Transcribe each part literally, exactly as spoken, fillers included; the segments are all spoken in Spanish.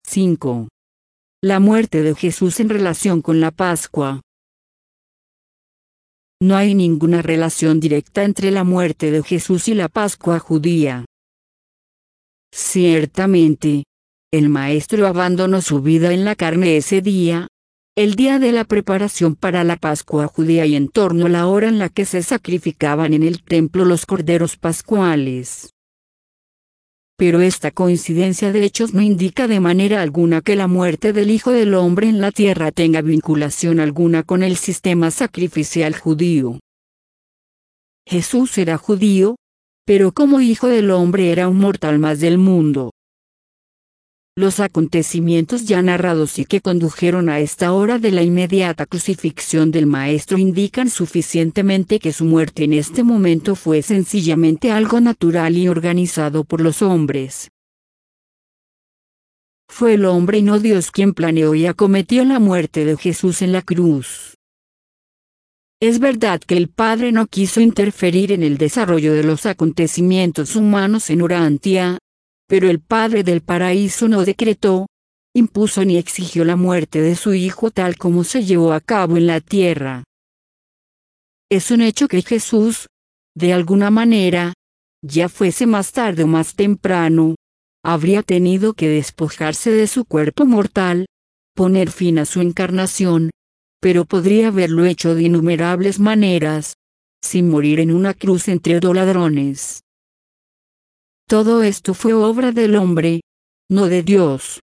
cinco. La muerte de Jesús en relación con la Pascua. No hay ninguna relación directa entre la muerte de Jesús y la Pascua judía. Ciertamente, el Maestro abandonó su vida en la carne ese día, el día de la preparación para la Pascua judía y en torno a la hora en la que se sacrificaban en el templo los corderos pascuales. Pero esta coincidencia de hechos no indica de manera alguna que la muerte del Hijo del Hombre en la tierra tenga vinculación alguna con el sistema sacrificial judío. Jesús era judío, pero como Hijo del Hombre era un mortal más del mundo. Los acontecimientos ya narrados y que condujeron a esta hora de la inmediata crucifixión del Maestro indican suficientemente que su muerte en este momento fue sencillamente algo natural y organizado por los hombres. Fue el hombre y no Dios quien planeó y acometió la muerte de Jesús en la cruz. Es verdad que el Padre no quiso interferir en el desarrollo de los acontecimientos humanos en Urantia, pero el Padre del Paraíso no decretó, impuso ni exigió la muerte de su Hijo tal como se llevó a cabo en la tierra. Es un hecho que Jesús, de alguna manera, ya fuese más tarde o más temprano, habría tenido que despojarse de su cuerpo mortal, poner fin a su encarnación, pero podría haberlo hecho de innumerables maneras, sin morir en una cruz entre dos ladrones. Todo esto fue obra del hombre, no de Dios.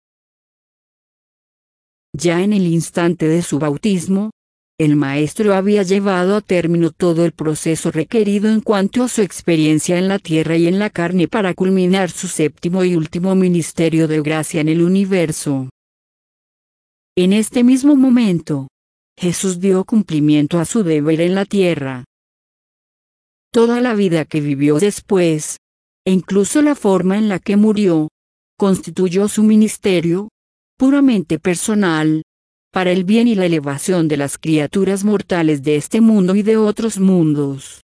Ya en el instante de su bautismo, el Maestro había llevado a término todo el proceso requerido en cuanto a su experiencia en la tierra y en la carne para culminar su séptimo y último ministerio de gracia en el universo. En este mismo momento, Jesús dio cumplimiento a su deber en la tierra. Toda la vida que vivió después, e incluso la forma en la que murió, constituyó su ministerio, puramente personal, para el bien y la elevación de las criaturas mortales de este mundo y de otros mundos.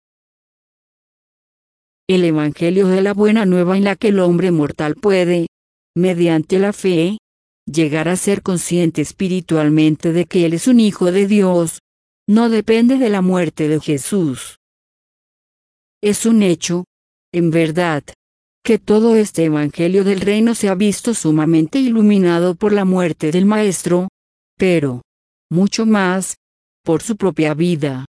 El Evangelio de la Buena Nueva en la que el hombre mortal puede, mediante la fe, llegar a ser consciente espiritualmente de que él es un hijo de Dios, no depende de la muerte de Jesús. Es un hecho, en verdad, que todo este Evangelio del Reino se ha visto sumamente iluminado por la muerte del Maestro, pero, mucho más, por su propia vida.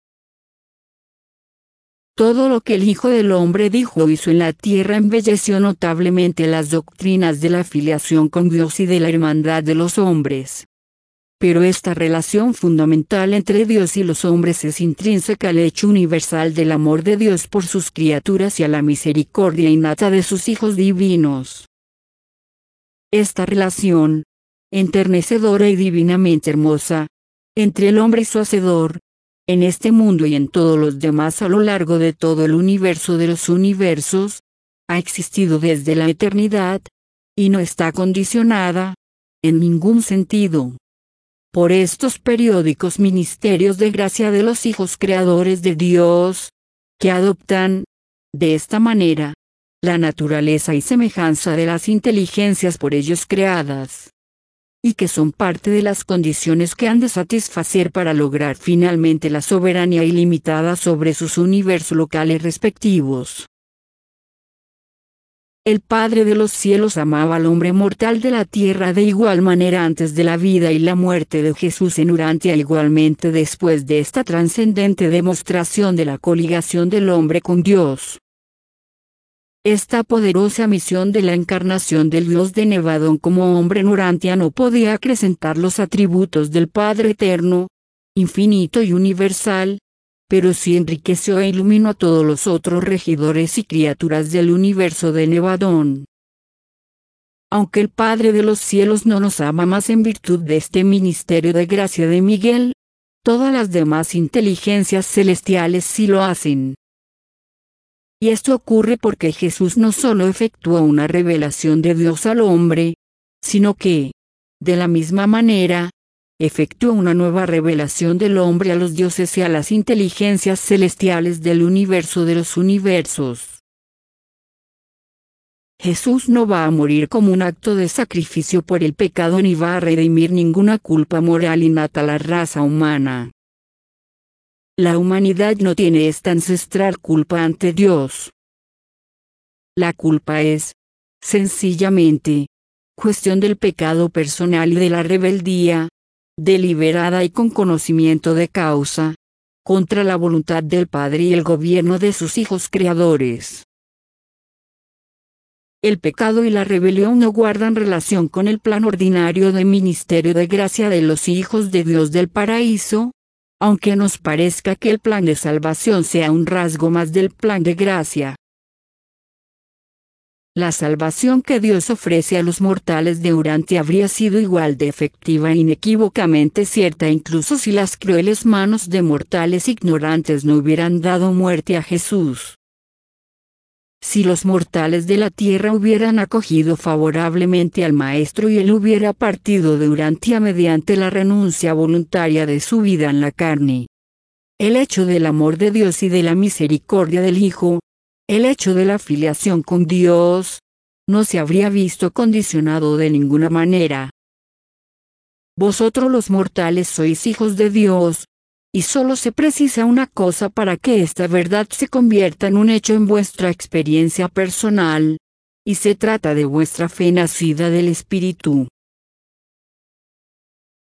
Todo lo que el Hijo del Hombre dijo o hizo en la tierra embelleció notablemente las doctrinas de la filiación con Dios y de la hermandad de los hombres. Pero esta relación fundamental entre Dios y los hombres es intrínseca al hecho universal del amor de Dios por sus criaturas y a la misericordia innata de sus hijos divinos. Esta relación, enternecedora y divinamente hermosa, entre el hombre y su Hacedor, en este mundo y en todos los demás a lo largo de todo el universo de los universos, ha existido desde la eternidad, y no está condicionada, en ningún sentido, por estos periódicos ministerios de gracia de los hijos creadores de Dios, que adoptan, de esta manera, la naturaleza y semejanza de las inteligencias por ellos creadas, y que son parte de las condiciones que han de satisfacer para lograr finalmente la soberanía ilimitada sobre sus universos locales respectivos. El Padre de los cielos amaba al hombre mortal de la tierra de igual manera antes de la vida y la muerte de Jesús en Urantia, igualmente después de esta trascendente demostración de la coligación del hombre con Dios. Esta poderosa misión de la encarnación del Dios de Nevadón como hombre en Urantia no podía acrecentar los atributos del Padre eterno, infinito y universal, pero sí enriqueció e iluminó a todos los otros regidores y criaturas del universo de Nevadón. Aunque el Padre de los cielos no nos ama más en virtud de este ministerio de gracia de Miguel, todas las demás inteligencias celestiales sí lo hacen. Y esto ocurre porque Jesús no solo efectuó una revelación de Dios al hombre, sino que, de la misma manera, efectuó una nueva revelación del hombre a los dioses y a las inteligencias celestiales del universo de los universos. Jesús no va a morir como un acto de sacrificio por el pecado ni va a redimir ninguna culpa moral innata a la raza humana. La humanidad no tiene esta ancestral culpa ante Dios. La culpa es, sencillamente, cuestión del pecado personal y de la rebeldía, deliberada y con conocimiento de causa, contra la voluntad del Padre y el gobierno de sus hijos creadores. El pecado y la rebelión no guardan relación con el plan ordinario de ministerio de gracia de los hijos de Dios del paraíso, aunque nos parezca que el plan de salvación sea un rasgo más del plan de gracia. La salvación que Dios ofrece a los mortales de Urantia habría sido igual de efectiva e inequívocamente cierta incluso si las crueles manos de mortales ignorantes no hubieran dado muerte a Jesús. Si los mortales de la tierra hubieran acogido favorablemente al Maestro y él hubiera partido de Urantia mediante la renuncia voluntaria de su vida en la carne. El hecho del amor de Dios y de la misericordia del Hijo, el hecho de la filiación con Dios, no se habría visto condicionado de ninguna manera. Vosotros los mortales sois hijos de Dios, y solo se precisa una cosa para que esta verdad se convierta en un hecho en vuestra experiencia personal, y se trata de vuestra fe nacida del Espíritu.